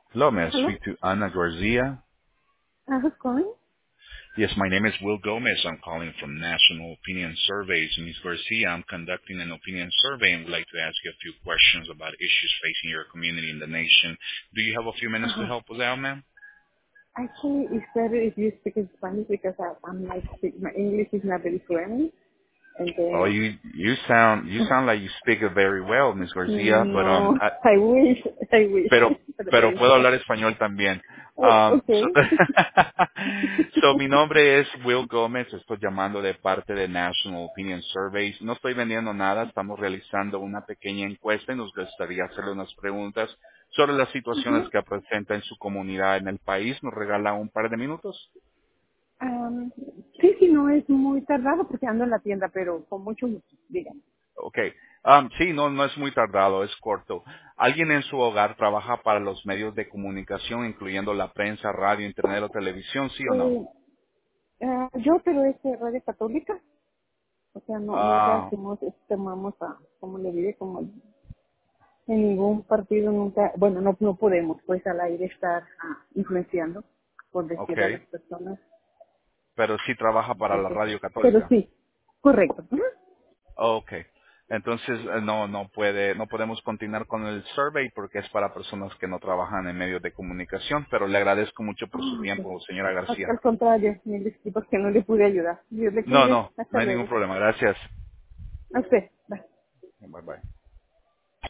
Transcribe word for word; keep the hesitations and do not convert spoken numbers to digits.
Hello, may I Hello? speak to Ana Garcia? Uh, who's calling? Yes, my name is Will Gomez. I'm calling from National Opinion Surveys. Miz Garcia, I'm conducting an opinion survey and would like to ask you a few questions about issues facing your community and the nation. Do you have a few minutes to Uh-huh. help us out, ma'am? Actually, it's better if you speak in Spanish because I, I'm like, speak- my English is not very fluent. And Oh, then, you you sound you sound like you speak it very well, Miz Garcia, but um, no, I, I wish, I pero wish, pero pero very puedo slow. hablar español también. Oh, Um, okay. so, so, mi nombre es Will Gómez, estoy llamando de parte de National Opinion Surveys. No estoy vendiendo nada, estamos realizando una pequeña encuesta y nos gustaría hacerle unas preguntas sobre las situaciones Ujú. que presenta en su comunidad en el país. ¿Nos regala un par de minutos? Am, sí, sí, no es muy tardado porque ando en la tienda, pero con mucho gusto, digan. Ok. Um, sí, no, no es muy tardado, es corto. ¿Alguien en su hogar trabaja para los medios de comunicación, incluyendo la prensa, radio, internet o televisión, sí o no? Eh, ah, yo, pero es de radio católica, o sea, no, nunca Ah, hacemos, tomamos a, como le diré, como en ningún partido nunca, bueno, no, no podemos pues al aire estar ah, influenciando, por ok. decir a las personas. Pero sí trabaja para la Entonces, radio pero católica. sí, correcto. Ujú. Ok. Entonces eh, no no puede no podemos continuar con el survey porque es para personas que no trabajan en medios de comunicación, pero le agradezco mucho por su Ah, ok. tiempo, señora Al García. al contrario, mil disculpas que no le pude ayudar. Dios le No, cuide. no, no Hasta hay ningún luego. problema. Gracias. A usted. Bye. Bye bye.